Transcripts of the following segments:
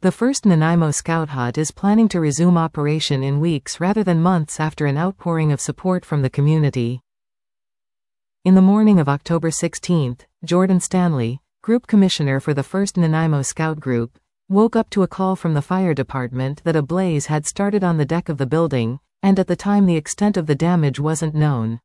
The first Nanaimo Scout Hut is planning to resume operation in weeks rather than months after an outpouring of support from the community. In the morning of October 16, Jordan Stanley, Group Commissioner for the 1st Nanaimo Scout Group, woke up to a call from the fire department that a blaze had started on the deck of the building, and at the time the extent of the damage wasn't known.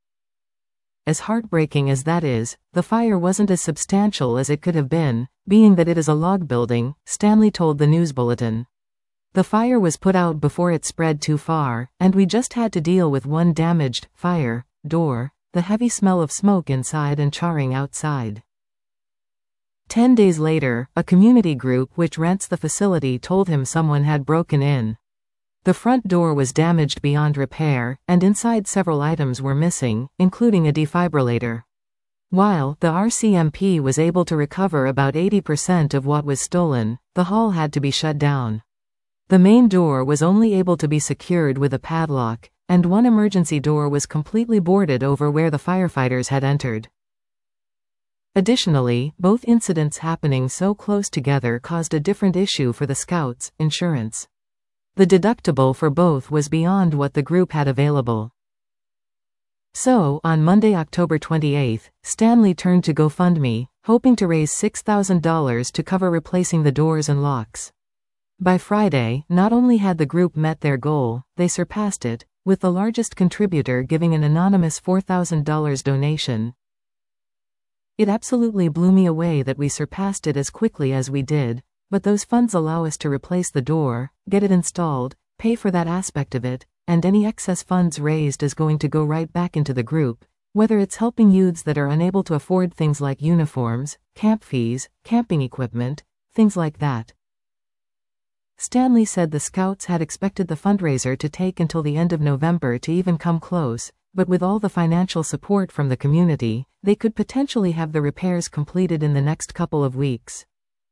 As heartbreaking as that is, the fire wasn't as substantial as it could have been, being that it is a log building, Stanley told the news bulletin. The fire was put out before it spread too far, and we just had to deal with one damaged fire door, the heavy smell of smoke inside and charring outside. 10 days later, a community group which rents the facility told him someone had broken in. The front door was damaged beyond repair, and inside several items were missing, including a defibrillator. While the RCMP was able to recover about 80% of what was stolen, the hall had to be shut down. The main door was only able to be secured with a padlock, and one emergency door was completely boarded over where the firefighters had entered. Additionally, both incidents happening so close together caused a different issue for the Scouts: insurance. The deductible for both was beyond what the group had available. So, on Monday, October 28, Stanley turned to GoFundMe, hoping to raise $6,000 to cover replacing the doors and locks. By Friday, not only had the group met their goal, they surpassed it, with the largest contributor giving an anonymous $4,000 donation. It absolutely blew me away that we surpassed it as quickly as we did, but those funds allow us to replace the door, get it installed, pay for that aspect of it, and any excess funds raised is going to go right back into the group, whether it's helping youths that are unable to afford things like uniforms, camp fees, camping equipment, things like that. Stanley said the Scouts had expected the fundraiser to take until the end of November to even come close, but with all the financial support from the community, they could potentially have the repairs completed in the next couple of weeks.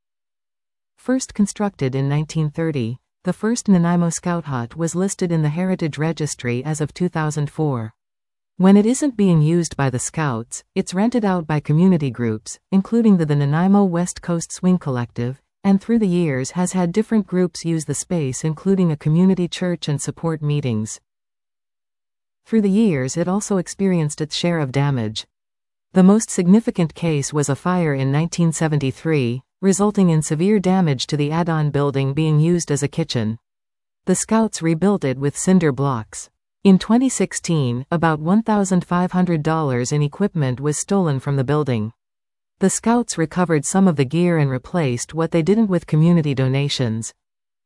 First constructed in 1930, the first Nanaimo Scout Hut was listed in the Heritage Registry as of 2004. When it isn't being used by the Scouts, it's rented out by community groups, including the Nanaimo West Coast Swing Collective, and through the years has had different groups use the space, including a community church and support meetings. Through the years it also experienced its share of damage. The most significant case was a fire in 1973, resulting in severe damage to the add-on building being used as a kitchen. The Scouts rebuilt it with cinder blocks. In 2016, about $1,500 in equipment was stolen from the building. The Scouts recovered some of the gear and replaced what they didn't with community donations.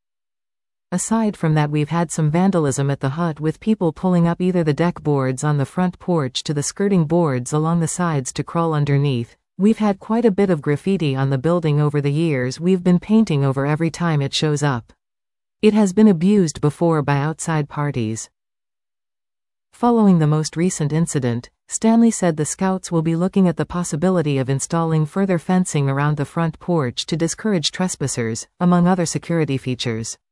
Aside from that, we've had some vandalism at the hut, with people pulling up either the deck boards on the front porch to the skirting boards along the sides to crawl underneath. We've had quite a bit of graffiti on the building over the years we've been painting over every time it shows up. It has been abused before by outside parties. Following the most recent incident, Stanley said the Scouts will be looking at the possibility of installing further fencing around the front porch to discourage trespassers, among other security features.